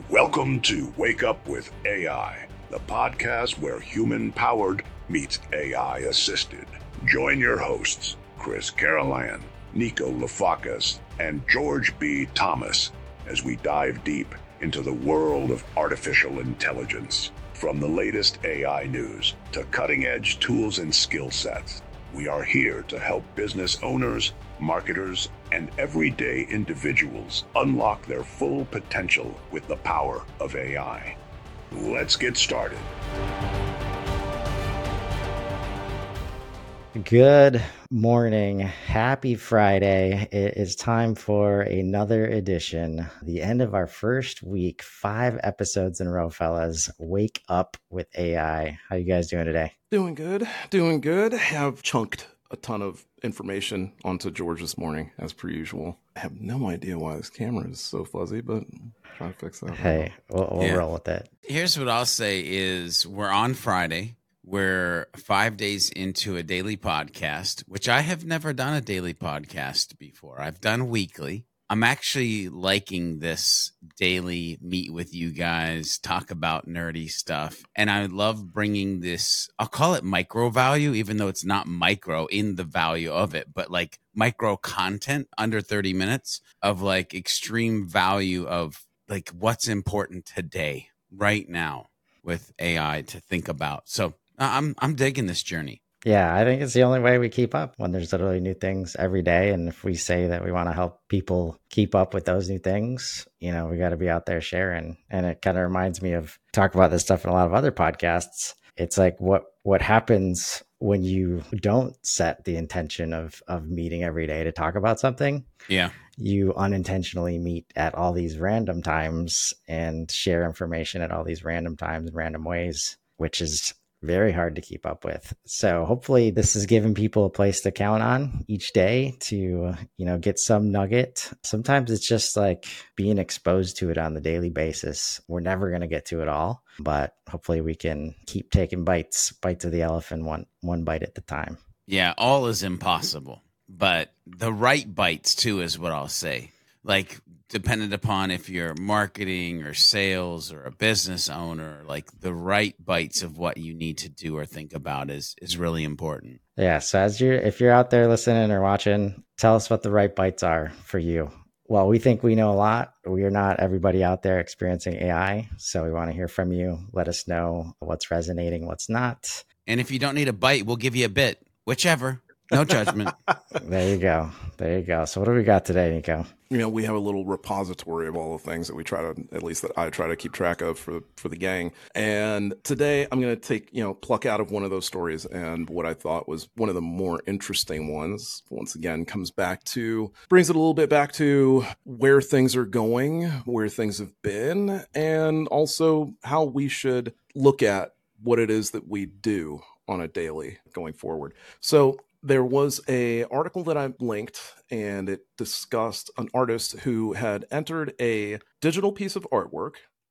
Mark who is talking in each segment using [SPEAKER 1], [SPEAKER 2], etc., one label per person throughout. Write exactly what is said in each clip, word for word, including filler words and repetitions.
[SPEAKER 1] Welcome to Wake Up with A I, the podcast where human-powered meets A I-assisted. Join your hosts, Chris Carolan, Nico Lafakis, and George B. Thomas, as we dive deep into the world of artificial intelligence. From the latest A I news to cutting-edge tools and skill sets, we are here to help business owners, marketers, and everyday individuals unlock their full potential with the power of A I. Let's get started.
[SPEAKER 2] Good morning. Happy Friday. It is time for another edition, the end of our first week, five episodes in a row, fellas. Wake up with A I. How you guys doing today?
[SPEAKER 3] Doing good. Doing good. Have chunked a ton of information onto George this morning, as per usual. I have no idea why this camera is so fuzzy, but I'm trying to fix that.
[SPEAKER 2] Hey, we'll, we'll yeah. roll with it.
[SPEAKER 4] Here's what I'll say is we're on Friday. We're five days into a daily podcast, which I have never done a daily podcast before. I've done weekly. I'm actually liking this daily meet with you guys, talk about nerdy stuff. And I love bringing this, I'll call it micro value, even though it's not micro in the value of it, but like micro content under thirty minutes of like extreme value of like what's important today, right now with A I to think about. So I'm I'm digging this journey.
[SPEAKER 2] Yeah, I think it's the only way we keep up when there's literally new things every day. And if we say that we want to help people keep up with those new things, you know, we got to be out there sharing. And it kind of reminds me of talk about this stuff in a lot of other podcasts. It's like what what happens when you don't set the intention of of meeting every day to talk about something.
[SPEAKER 4] Yeah.
[SPEAKER 2] You unintentionally meet at all these random times and share information at all these random times and random ways, which is very hard to keep up with. So hopefully this is giving people a place to count on each day to, you know, get some nugget. Sometimes it's just like being exposed to it on the daily basis. We're never going to get to it all, but hopefully we can keep taking bites, bites of the elephant, one, one bite at a time.
[SPEAKER 4] Yeah, all is impossible, but the right bites too is what I'll say. Like, dependent upon if you're marketing or sales or a business owner, like the right bites of what you need to do or think about is is really important.
[SPEAKER 2] Yeah. So as you're, if you're out there listening or watching, tell us what the right bites are for you. Well, we think we know a lot. We are not everybody out there experiencing A I. So we want to hear from you. Let us know what's resonating, what's not.
[SPEAKER 4] And if you don't need a bite, we'll give you a bit, whichever. No judgment.
[SPEAKER 2] There you go. There you go. So what do we got today, Nico?
[SPEAKER 3] You know, we have a little repository of all the things that we try to, at least that I try to keep track of for, for the gang. And today I'm going to take, you know, pluck out of one of those stories. And what I thought was one of the more interesting ones, once again, comes back to, brings it a little bit back to where things are going, where things have been, and also how we should look at what it is that we do on a daily going forward. So there was a article that I linked, and it discussed an artist who had entered a digital piece of artwork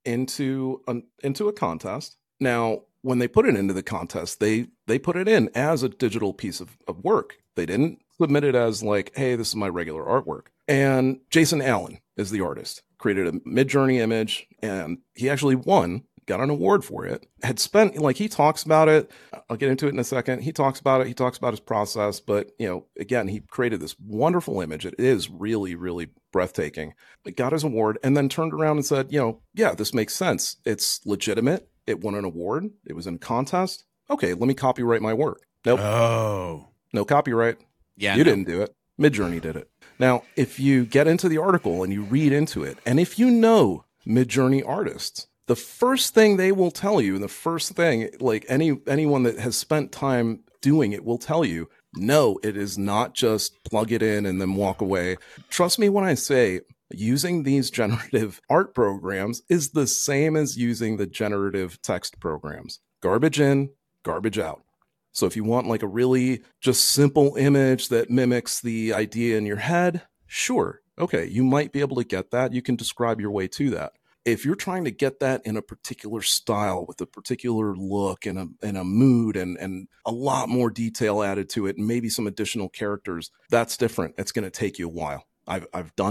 [SPEAKER 3] into an, into a contest. Now, when they put it into the contest, they they put it in as a digital piece of, of work. They didn't submit it as like, hey, this is my regular artwork. And Jason Allen is the artist, created a Midjourney image, and he actually won. Got an award for it, had spent, like he talks about it. I'll get into it in a second. He talks about it. He talks about his process. But, you know, again, he created this wonderful image. It is really, really breathtaking. It got his award and then turned around and said, you know, yeah, this makes sense. It's legitimate. It won an award. It was in a contest. Okay, let me copyright my work. Nope.
[SPEAKER 4] Oh.
[SPEAKER 3] No copyright.
[SPEAKER 4] Yeah.
[SPEAKER 3] You
[SPEAKER 4] no.
[SPEAKER 3] didn't do it. Midjourney did it. Now, if you get into the article and you read into it, and if you know Midjourney artists, the first thing they will tell you, and the first thing, like any anyone that has spent time doing it will tell you, no, it is not just plug it in and then walk away. Trust me when I say using these generative art programs is the same as using the generative text programs. Garbage in, garbage out. So if you want like a really just simple image that mimics the idea in your head, sure. Okay, you might be able to get that. You can describe your way to that. If you're trying to get that in a particular style with a particular look and a and a mood and, and a lot more detail added to it and maybe some additional characters, that's different. It's going to take you a while. I've I've done it.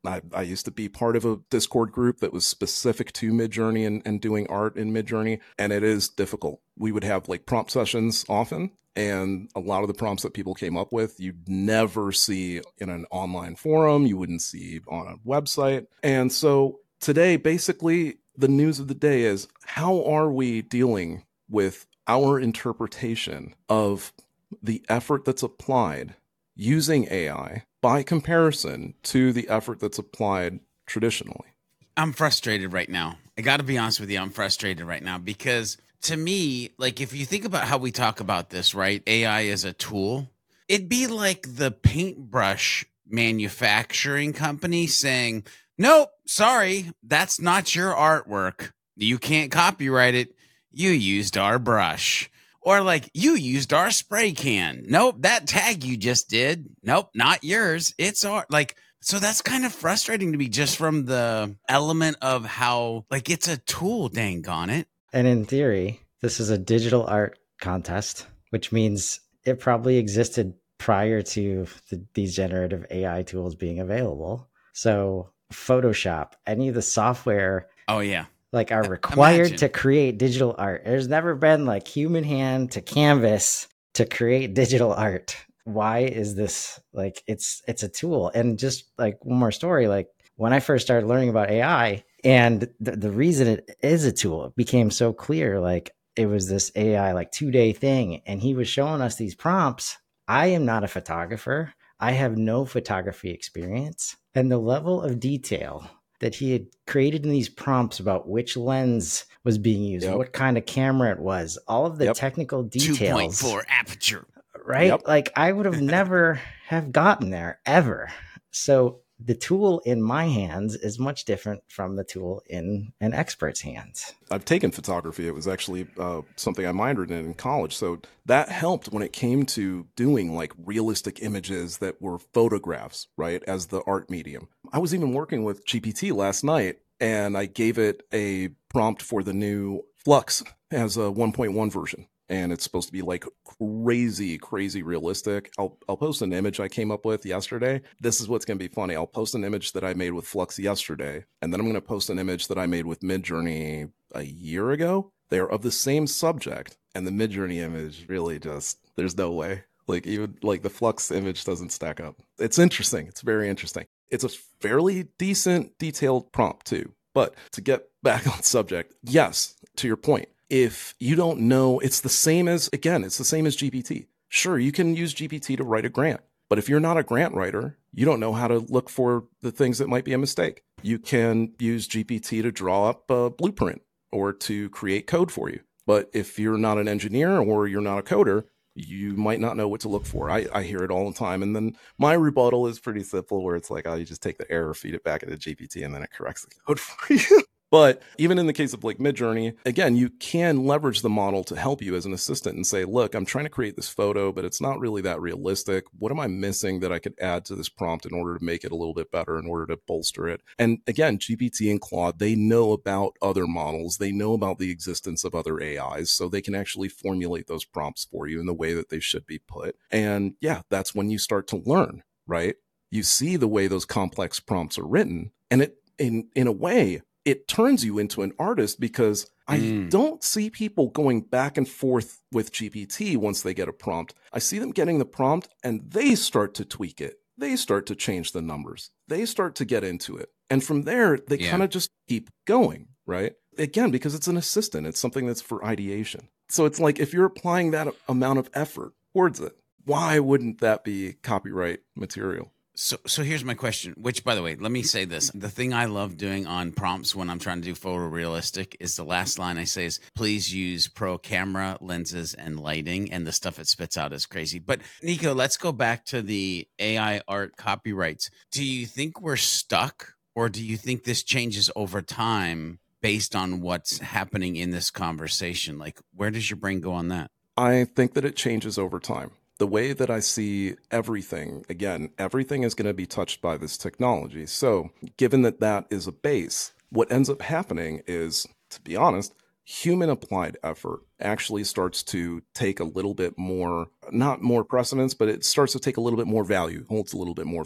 [SPEAKER 3] I, I used to be part of a Discord group that was specific to Midjourney and, and doing art in Midjourney, and it is difficult. We would have like prompt sessions often, and a lot of the prompts that people came up with, you'd never see in an online forum, you wouldn't see on a website. And so today, basically, the news of the day is, how are we dealing with our interpretation of the effort that's applied using A I by comparison to the effort that's applied traditionally?
[SPEAKER 4] I'm frustrated right now. I got to be honest with you. I'm frustrated right now because to me, like if you think about how we talk about this, right? A I is a tool. It'd be like the paintbrush manufacturing company saying, nope, sorry, that's not your artwork. You can't copyright it. You used our brush. Or like, you used our spray can. Nope, that tag you just did. Nope, not yours. It's our, like, so that's kind of frustrating to me just from the element of how, like, it's a tool, dang on it.
[SPEAKER 2] And in theory, this is a digital art contest, which means it probably existed prior to the, these generative A I tools being available. So Photoshop, any of the software.
[SPEAKER 4] Oh, yeah.
[SPEAKER 2] Like are required
[SPEAKER 4] Imagine.
[SPEAKER 2] to create digital art. There's never been like human hand to canvas to create digital art. Why is this like it's it's a tool? And just like one more story, like when I first started learning about A I and the, the reason it is a tool, it became so clear. Like it was this A I like two day thing, and he was showing us these prompts. I am not a photographer. I have no photography experience, and the level of detail that he had created in these prompts about which lens was being used, yep. what kind of camera it was, all of the yep. technical details.
[SPEAKER 4] two point four aperture.
[SPEAKER 2] Right? Yep. Like I would have never have gotten there ever. So the tool in my hands is much different from the tool in an expert's hands.
[SPEAKER 3] I've taken photography. It was actually uh, something I minored in in college. So that helped when it came to doing like realistic images that were photographs, right, as the art medium. I was even working with G P T last night, and I gave it a prompt for the new Flux as a one point one version. And it's supposed to be like crazy, crazy realistic. I'll I'll post an image I came up with yesterday. This is what's going to be funny. I'll post an image that I made with Flux yesterday, and then I'm going to post an image that I made with Midjourney a year ago. They are of the same subject, and the Midjourney image really just, there's no way. Like even like the Flux image doesn't stack up. It's interesting. It's very interesting. It's a fairly decent, detailed prompt too. But to get back on subject, yes, to your point. If you don't know, it's the same as, again, it's the same as G P T. Sure, you can use G P T to write a grant, but if you're not a grant writer, you don't know how to look for the things that might be a mistake. You can use G P T to draw up a blueprint or to create code for you. But if you're not an engineer or you're not a coder, you might not know what to look for. I, I hear it all the time. And then my rebuttal is pretty simple, where it's like, oh, you just take the error, feed it back into G P T, and then it corrects the code for you. But even in the case of like Midjourney, again, you can leverage the model to help you as an assistant and say, look, I'm trying to create this photo, but it's not really that realistic. What am I missing that I could add to this prompt in order to make it a little bit better, in order to bolster it? And again, G P T and Claude, they know about other models. They know about the existence of other A Is, so they can actually formulate those prompts for you in the way that they should be put. And yeah, that's when you start to learn, right? You see the way those complex prompts are written, and it, in, in a way, it turns you into an artist, because I mm. don't see people going back and forth with G P T once they get a prompt. I see them getting the prompt and they start to tweak it. They start to change the numbers. They start to get into it. And from there, they yeah. kind of just keep going, right? Again, because it's an assistant. It's something that's for ideation. So it's like, if you're applying that amount of effort towards it, why wouldn't that be copyright material?
[SPEAKER 4] So so here's my question, which, by the way, let me say this. The thing I love doing on prompts when I'm trying to do photorealistic is the last line I say is, please use pro camera, lenses, and lighting, and the stuff it spits out is crazy. But Nico, let's go back to the A I art copyrights. Do you think we're stuck, or do you think this changes over time based on what's happening in this conversation? Like, where does your brain go on that?
[SPEAKER 3] I think that it changes over time. The way that I see everything, again, everything is going to be touched by this technology. So given that that is a base, what ends up happening is, to be honest, human applied effort actually starts to take a little bit more, not more precedence, but it starts to take a little bit more value, holds a little bit more value.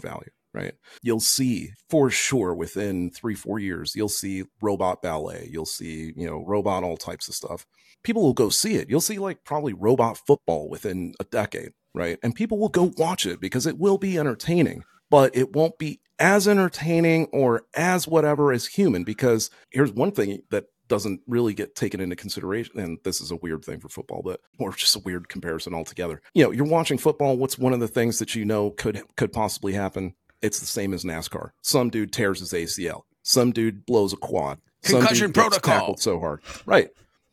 [SPEAKER 3] right? You'll see for sure within three, four years, you'll see robot ballet. You'll see, you know, robot all types of stuff. People will go see it. You'll see like probably robot football within a decade, right? And people will go watch it because it will be entertaining, but it won't be as entertaining or as whatever as human. Because here's one thing that doesn't really get taken into consideration, and this is a weird thing for football, but or just a weird comparison altogether. You know, you're watching football. What's one of the things that you know could could possibly happen? It's the same as NASCAR. Some dude tears his A C L. Some dude blows a quad.
[SPEAKER 4] Concussion protocol.
[SPEAKER 3] Tackled so hard, right?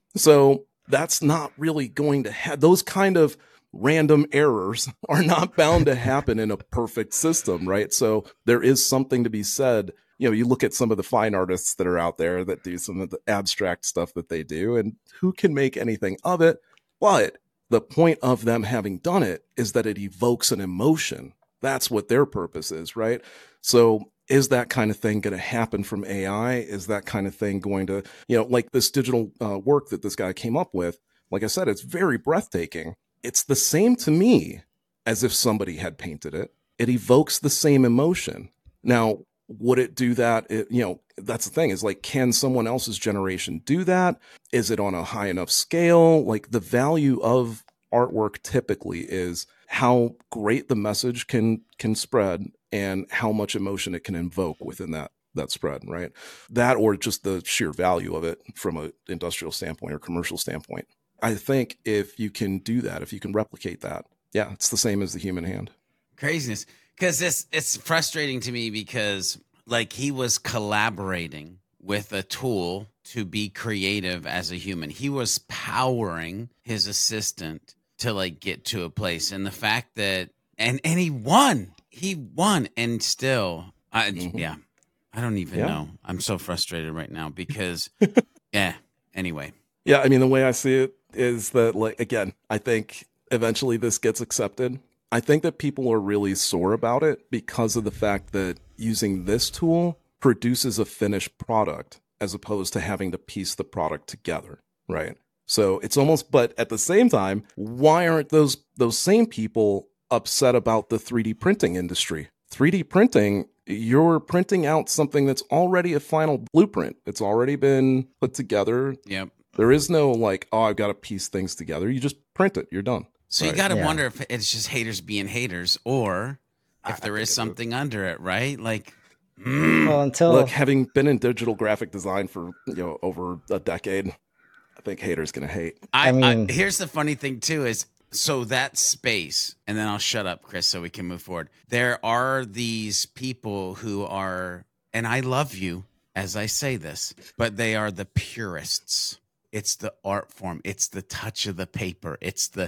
[SPEAKER 3] So that's not really going to have those kind of random errors are not bound to happen in a perfect system, right? So there is something to be said. You know, you look at some of the fine artists that are out there that do some of the abstract stuff that they do, and who can make anything of it? But the point of them having done it is that it evokes an emotion. That's what their purpose is, right? So is that kind of thing going to happen from A I? Is that kind of thing going to, you know, like this digital uh, work that this guy came up with? Like I said, it's very breathtaking. It's the same to me as if somebody had painted it. It evokes the same emotion. Now, would it do that? It, you know, that's the thing is like, can someone else's generation do that? Is it on a high enough scale? Like the value of artwork typically is how great the message can can spread and how much emotion it can invoke within that that spread, right? That or just the sheer value of it from an industrial standpoint or commercial standpoint. I think if you can do that, if you can replicate that, yeah, it's the same as the human hand.
[SPEAKER 4] Craziness. Because it's, it's frustrating to me because like he was collaborating with a tool to be creative as a human. He was powering his assistant to like get to a place. And the fact that, and, and he won, he won. And still, I, mm-hmm. yeah, I don't even yeah. know. I'm so frustrated right now because, yeah, anyway.
[SPEAKER 3] Yeah, I mean, the way I see it is that, like, again, I think eventually this gets accepted. I think that people are really sore about it because of the fact that using this tool produces a finished product as opposed to having to piece the product together, right? So it's almost, but at the same time, why aren't those those same people upset about the three D printing industry? three D printing, you're printing out something that's already a final blueprint. It's already been put together.
[SPEAKER 4] Yep.
[SPEAKER 3] There is no like, oh, I've got to piece things together. You just print it. You're done.
[SPEAKER 4] So right. you got to yeah. wonder if it's just haters being haters or if I, there I is something it under it, right? Like,
[SPEAKER 2] mm. well, until
[SPEAKER 3] look, having been in digital graphic design for, you know, over a decade, I think haters going to hate.
[SPEAKER 4] I, I mean, I, here's the funny thing too is, so that space, and then I'll shut up, Chris, so we can move forward. There are these people who are, and I love you as I say this, but they are the purists. It's the art form. It's the touch of the paper. It's the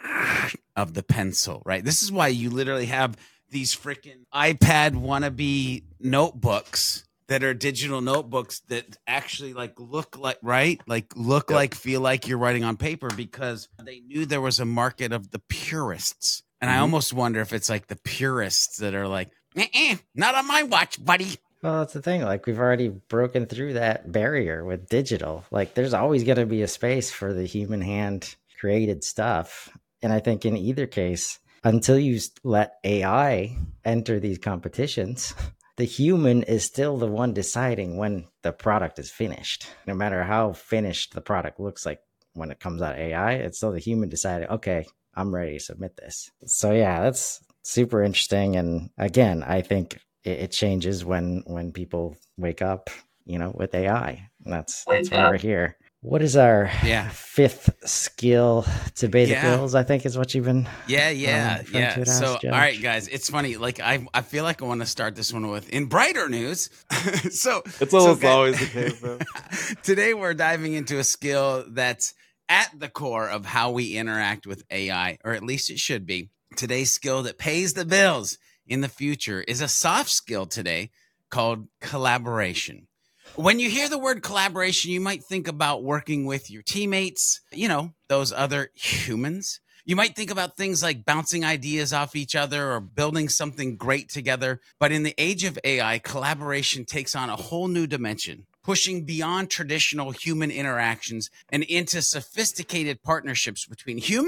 [SPEAKER 4] of the pencil, right? This is why you literally have these freaking iPad wannabe notebooks that are digital notebooks that actually like look like, right? Like look yep. like, feel like you're writing on paper because they knew there was a market of the purists. And mm-hmm. I almost wonder if it's like the purists that are like, not on my watch, buddy.
[SPEAKER 2] Well, that's the thing. Like we've already broken through that barrier with digital. Like there's always going to be a space for the human hand created stuff. And I think in either case, until you let A I enter these competitions, the human is still the one deciding when the product is finished. No matter how finished the product looks like when it comes out of A I, it's still the human deciding, okay, I'm ready to submit this. So yeah, that's super interesting. And again, I think it, it changes when when people wake up, you know, with A I. And that's that's why we're here. What is our
[SPEAKER 4] yeah.
[SPEAKER 2] fifth skill to beta
[SPEAKER 4] yeah.
[SPEAKER 2] skills? I think is what you've been.
[SPEAKER 4] Yeah, yeah,
[SPEAKER 2] um,
[SPEAKER 4] yeah. So, all right, guys, it's funny. Like, I, I feel like I want to start this one with in brighter news. so
[SPEAKER 3] it's almost
[SPEAKER 4] so,
[SPEAKER 3] always the case, though.
[SPEAKER 4] Today, we're diving into a skill that's at the core of how we interact with A I, or at least it should be. Today's skill that pays the bills in the future is a soft skill today called collaboration. When you hear the word collaboration, you might think about working with your teammates, you know, those other humans. You might think about things like bouncing ideas off each other or building something great together. But in the age of A I, collaboration takes on a whole new dimension, pushing beyond traditional human interactions and into sophisticated partnerships between humans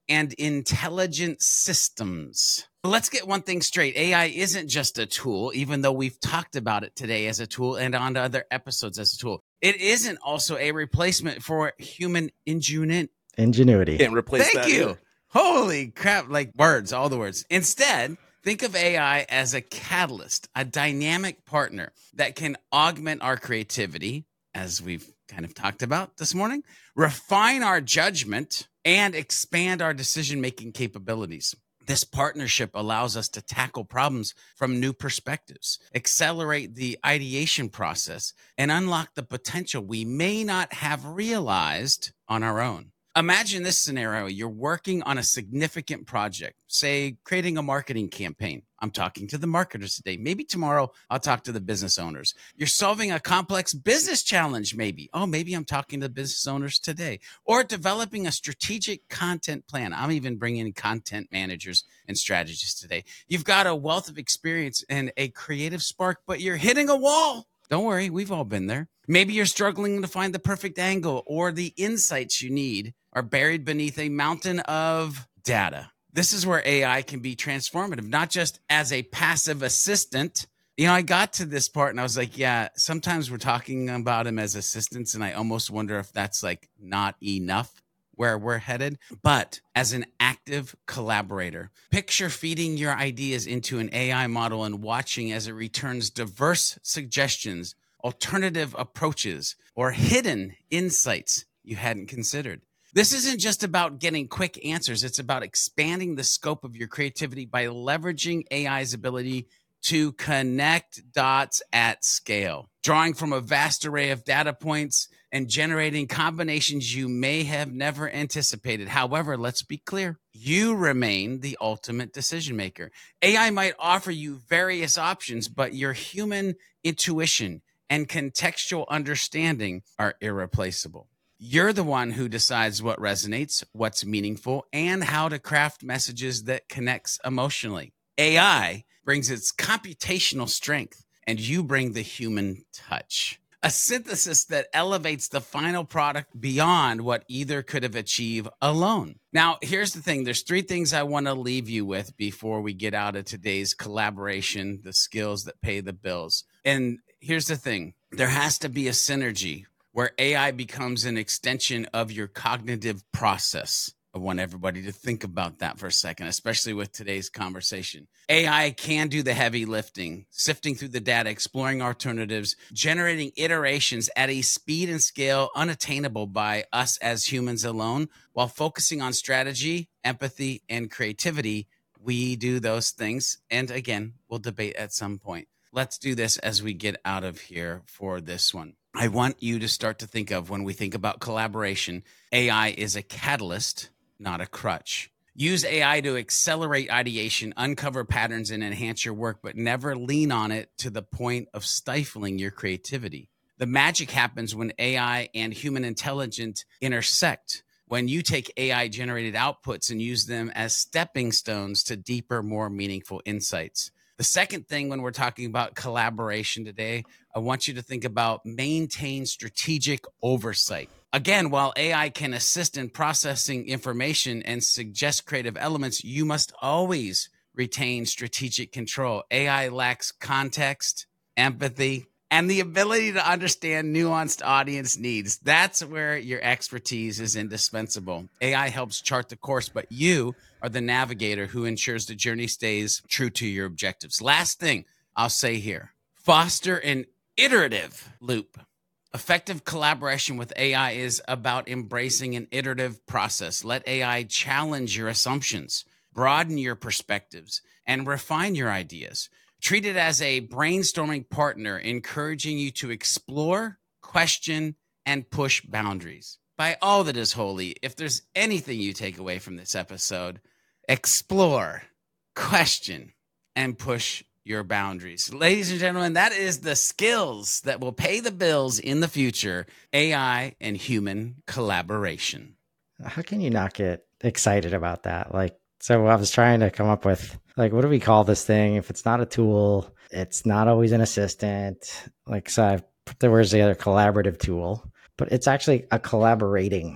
[SPEAKER 4] and intelligent systems. Let's get one thing straight. A I isn't just a tool, even though we've talked about it today as a tool and on other episodes as a tool. It isn't also a replacement for human ingenuity.
[SPEAKER 2] Ingenuity.
[SPEAKER 3] Can't replace
[SPEAKER 4] Thank
[SPEAKER 3] that
[SPEAKER 4] you.
[SPEAKER 3] either.
[SPEAKER 4] Holy crap, like words, all the words. Instead, think of A I as a catalyst, a dynamic partner that can augment our creativity, as we've kind of talked about this morning, refine our judgment, and expand our decision-making capabilities. This partnership allows us to tackle problems from new perspectives, accelerate the ideation process, and unlock the potential we may not have realized on our own. Imagine this scenario. You're working on a significant project, say creating a marketing campaign. I'm talking to the marketers today. Maybe tomorrow I'll talk to the business owners. You're solving a complex business challenge, maybe. Oh, maybe I'm talking to business owners today. Or developing a strategic content plan. I'm even bringing in content managers and strategists today. You've got a wealth of experience and a creative spark, but you're hitting a wall. Don't worry, we've all been there. Maybe you're struggling to find the perfect angle, or the insights you need are buried beneath a mountain of data. This is where A I can be transformative, not just as a passive assistant. You know, I got to this part and I was like, yeah, sometimes we're talking about him as assistants, and I almost wonder if that's like not enough where we're headed. But as an active collaborator, picture feeding your ideas into an A I model and watching as it returns diverse suggestions, alternative approaches, or hidden insights you hadn't considered. This isn't just about getting quick answers. It's about expanding the scope of your creativity by leveraging A I's ability to connect dots at scale, drawing from a vast array of data points and generating combinations you may have never anticipated. However, let's be clear, you remain the ultimate decision maker. A I might offer you various options, but your human intuition and contextual understanding are irreplaceable. You're the one who decides what resonates, what's meaningful, and how to craft messages that connects emotionally. A I brings its computational strength, and you bring the human touch. A synthesis that elevates the final product beyond what either could have achieved alone. Now, here's the thing. There's three things I want to leave you with before we get out of today's collaboration, the skills that pay the bills. And here's the thing. There has to be a synergy where A I becomes an extension of your cognitive process. I want everybody to think about that for a second, especially with today's conversation. A I can do the heavy lifting, sifting through the data, exploring alternatives, generating iterations at a speed and scale unattainable by us as humans alone. While focusing on strategy, empathy, and creativity, we do those things. And again, we'll debate at some point. Let's do this as we get out of here for this one. I want you to start to think of, when we think about collaboration, A I is a catalyst, not a crutch. Use A I to accelerate ideation, uncover patterns, and enhance your work, but never lean on it to the point of stifling your creativity. The magic happens when A I and human intelligence intersect, when you take A I-generated outputs and use them as stepping stones to deeper, more meaningful insights. The second thing, when we're talking about collaboration today, I want you to think about maintain strategic oversight. Again, while A I can assist in processing information and suggest creative elements, you must always retain strategic control. A I lacks context, empathy, and the ability to understand nuanced audience needs. That's where your expertise is indispensable. A I helps chart the course, but you are the navigator who ensures the journey stays true to your objectives. Last thing I'll say here, foster an iterative loop. Effective collaboration with A I is about embracing an iterative process. Let A I challenge your assumptions, broaden your perspectives, and refine your ideas. Treat it as a brainstorming partner, encouraging you to explore, question, and push boundaries. By all that is holy, if there's anything you take away from this episode, explore, question, and push your boundaries. Ladies and gentlemen, that is the skills that will pay the bills in the future, A I and human collaboration.
[SPEAKER 2] How can you not get excited about that? Like, so I was trying to come up with, like, what do we call this thing? If it's not a tool, it's not always an assistant. Like, so I put the words together, collaborative tool, but it's actually a collaborating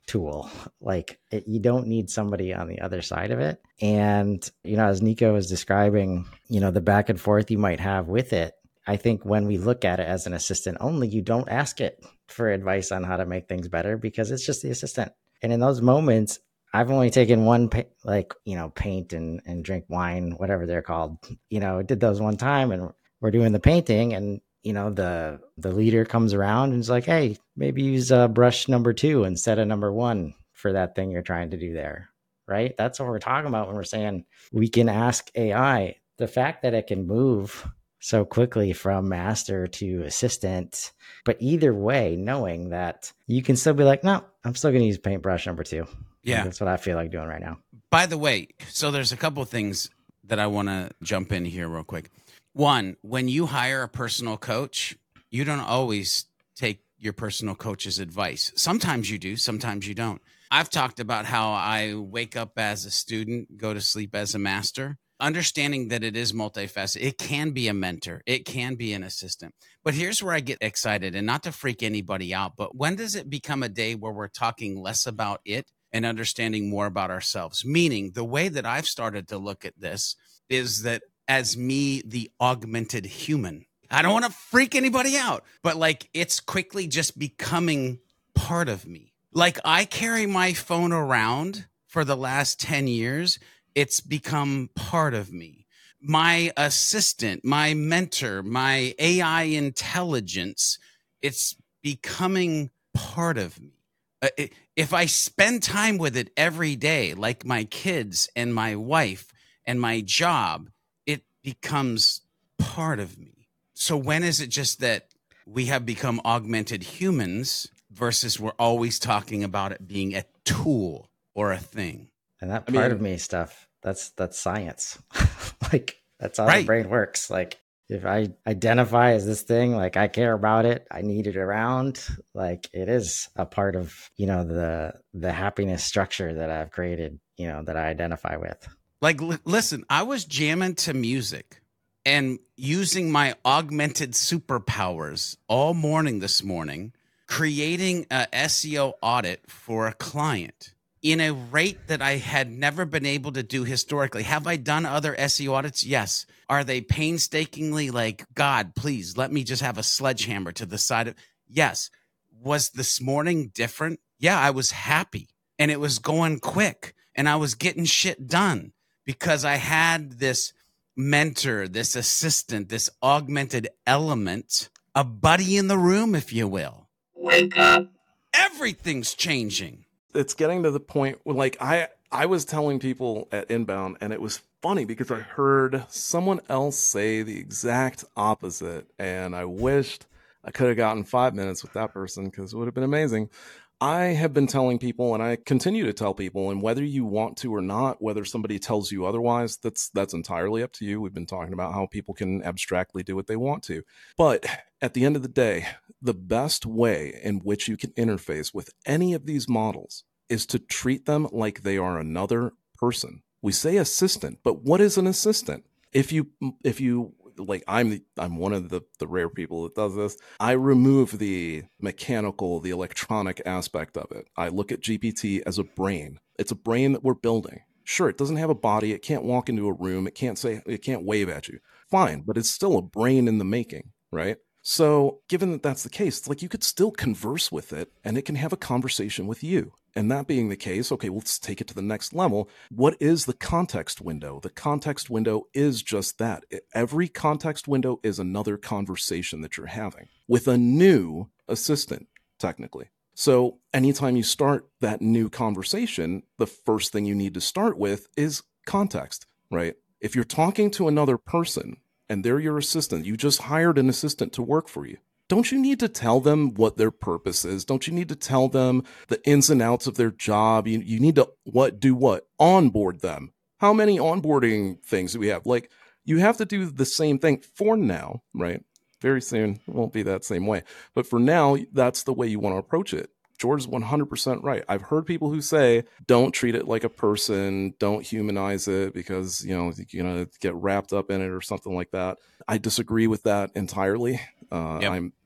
[SPEAKER 2] tool. Like it, you don't need somebody on the other side of it. And, you know, as Nico was describing, you know, the back and forth you might have with it, I think when we look at it as an assistant only, you don't ask it for advice on how to make things better because it's just the assistant. And in those moments, I've only taken one, pa- like, you know, paint and, and drink wine, whatever they're called, you know, did those one time and we're doing the painting and, you know, the, the leader comes around and is like, hey, maybe use uh, brush number two instead of number one for that thing you're trying to do there. Right. That's what we're talking about when we're saying we can ask A I. The fact that it can move so quickly from master to assistant, but either way, knowing that you can still be like, no, I'm still going to use paintbrush number two.
[SPEAKER 4] Yeah.
[SPEAKER 2] Like, that's what I feel like doing right now.
[SPEAKER 4] By the way, so there's a couple of things that I want to jump in here real quick. One, when you hire a personal coach, you don't always take your personal coach's advice. Sometimes you do, sometimes you don't. I've talked about how I wake up as a student, go to sleep as a master. Understanding that it is multifaceted. It can be a mentor. It can be an assistant. But here's where I get excited, and not to freak anybody out, but when does it become a day where we're talking less about it and understanding more about ourselves? Meaning the way that I've started to look at this is that as me, the augmented human. I don't want to freak anybody out, but like it's quickly just becoming part of me. Like I carry my phone around for the last ten years. It's become part of me. My assistant, my mentor, my A I intelligence, it's becoming part of me. Uh, it, if I spend time with it every day, like my kids and my wife and my job, it becomes part of me. So when is it just that we have become augmented humans versus we're always talking about it being a tool or a thing?
[SPEAKER 2] And that
[SPEAKER 3] I
[SPEAKER 2] part
[SPEAKER 3] mean,
[SPEAKER 2] of me stuff, that's that's science. Like that's how
[SPEAKER 4] Right.
[SPEAKER 2] the brain works. Like if I identify as this thing, like I care about it, I need it around, like it is a part of, you know, the the happiness structure that I've created, you know, that I identify with.
[SPEAKER 4] Like, li- listen, I was jamming to music and using my augmented superpowers all morning this morning, creating a S E O audit for a client in a rate that I had never been able to do historically. Have I done other S E O audits? Yes. Are they painstakingly like, God, please let me just have a sledgehammer to the side of? Yes. Was this morning different? Yeah, I was happy and it was going quick and I was getting shit done because I had this mentor, this assistant, this augmented element, a buddy in the room, if you will.
[SPEAKER 1] Wake up.
[SPEAKER 4] Everything's changing.
[SPEAKER 3] It's getting to the point where, like, I I was telling people at Inbound, and it was funny because I heard someone else say the exact opposite, and I wished I could have gotten five minutes with that person because it would have been amazing. I have been telling people, and I continue to tell people, and whether you want to or not, whether somebody tells you otherwise, that's that's entirely up to you. We've been talking about how people can abstractly do what they want to. But at the end of the day, the best way in which you can interface with any of these models is to treat them like they are another person. We say assistant, but what is an assistant? If you if you like I'm I'm one of the, the rare people that does this. I remove the mechanical, the electronic aspect of it. I look at G P T as a brain. It's a brain that we're building. Sure, it doesn't have a body. It can't walk into a room. It can't say, it can't wave at you. Fine, but it's still a brain in the making, right? So given that that's the case, it's like you could still converse with it and it can have a conversation with you. And that being the case, okay, well, let's take it to the next level. What is the context window? The context window is just that. Every context window is another conversation that you're having with a new assistant, technically. So anytime you start that new conversation, the first thing you need to start with is context, right? If you're talking to another person and they're your assistant, you just hired an assistant to work for you. Don't you need to tell them what their purpose is? Don't you need to tell them the ins and outs of their job? You, you need to what do what? Onboard them. How many onboarding things do we have? Like, you have to do the same thing for now, right? Very soon, it won't be that same way. But for now, that's the way you want to approach it. George is one hundred percent right. I've heard people who say, don't treat it like a person, don't humanize it because, you know, you know, get wrapped up in it or something like that. I disagree with that entirely. Uh, yep. I'm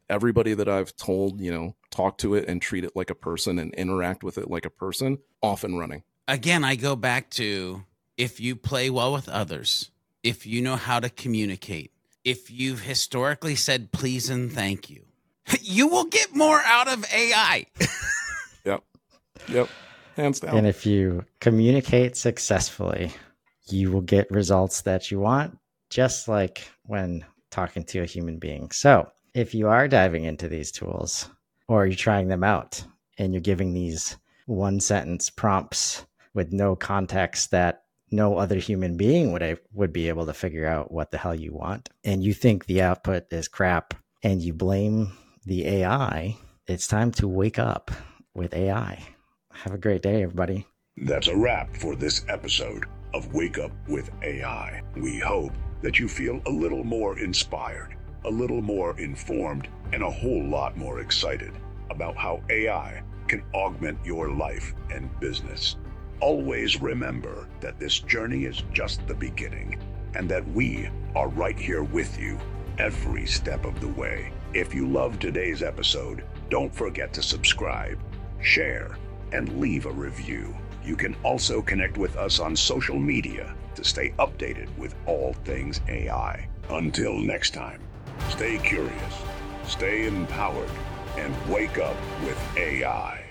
[SPEAKER 3] everybody that I've told, you know, talk to it and treat it like a person and interact with it like a person, off and running.
[SPEAKER 4] Again, I go back to, if you play well with others, if you know how to communicate, if you've historically said please and thank you, you will get more out of A I.
[SPEAKER 3] Yep. Yep. Hands down.
[SPEAKER 2] And if you communicate successfully, you will get results that you want, just like when talking to a human being. So if you are diving into these tools, or you're trying them out and you're giving these one sentence prompts with no context that no other human being would would be able to figure out what the hell you want, and you think the output is crap and you blame the A I, it's time to wake up with A I. Have a great day, everybody.
[SPEAKER 1] That's a wrap for this episode of Wake Up with A I. We hope that you feel a little more inspired, a little more informed, and a whole lot more excited about how A I can augment your life and business. Always remember that this journey is just the beginning, and that we are right here with you every step of the way. If you loved today's episode, don't forget to subscribe, share, and leave a review. You can also connect with us on social media to stay updated with all things A I. Until next time, stay curious, stay empowered, and wake up with A I.